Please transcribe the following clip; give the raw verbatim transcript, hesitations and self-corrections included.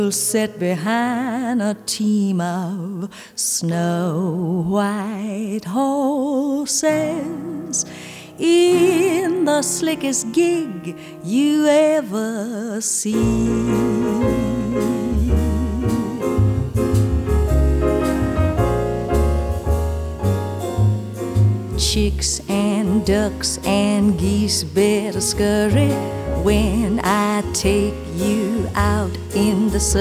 Sit behind a team of snow white horses in the slickest gig you ever see. Chicks and ducks and geese better scurry when I take you out in the sun.